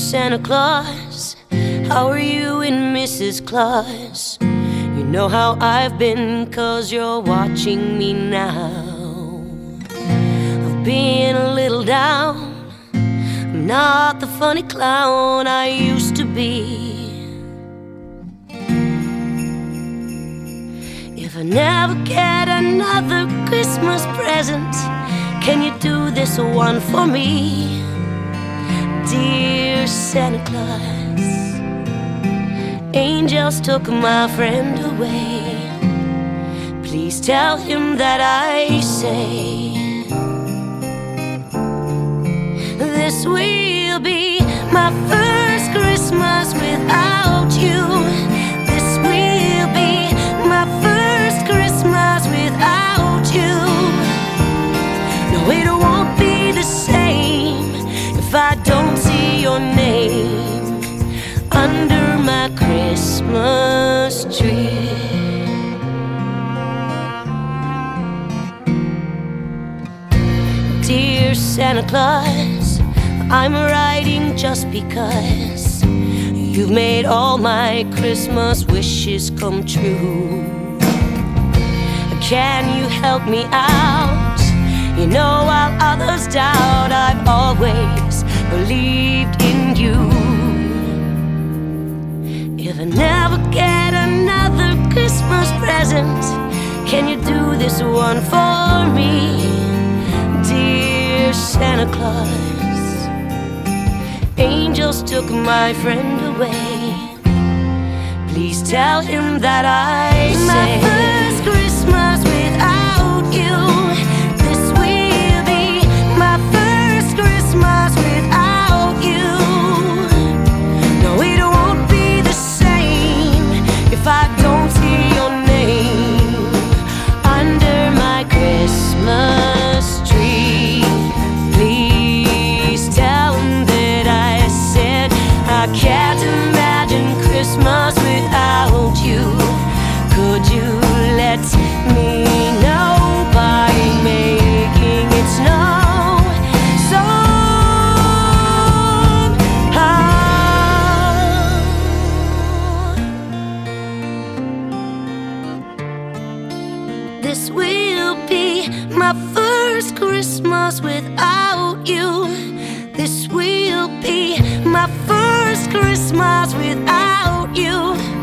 Santa Claus, how are you and Mrs. Claus? You know how I've been, 'cause you're watching me now. I've been a little down, I'm not the funny clown I used to be. If I never get another Christmas present, can you do this one for me? Dear Santa Claus, angels took my friend away. Please tell him that I say, this will be my first Christmas without you. This will be my first Christmas without you. No, it won't be the same if I don't see your name under my Christmas tree. Dear Santa Claus, I'm writing just because you've made all my Christmas wishes come true. Can you help me out? You know, while others doubt, I've always believed in you. If I never get another Christmas present, can you do this one for me? Dear Santa Claus, angels took my friend away. Please tell him that I say, my first Christmas without you. This will be my first Christmas without you. No, it won't be the same if I don't see your name under my Christmas tree. Please tell him that I said I can't imagine Christmas without you. Could you let me know by making it snow somehow? This will be my first Christmas without you. This will be my first Christmas without you.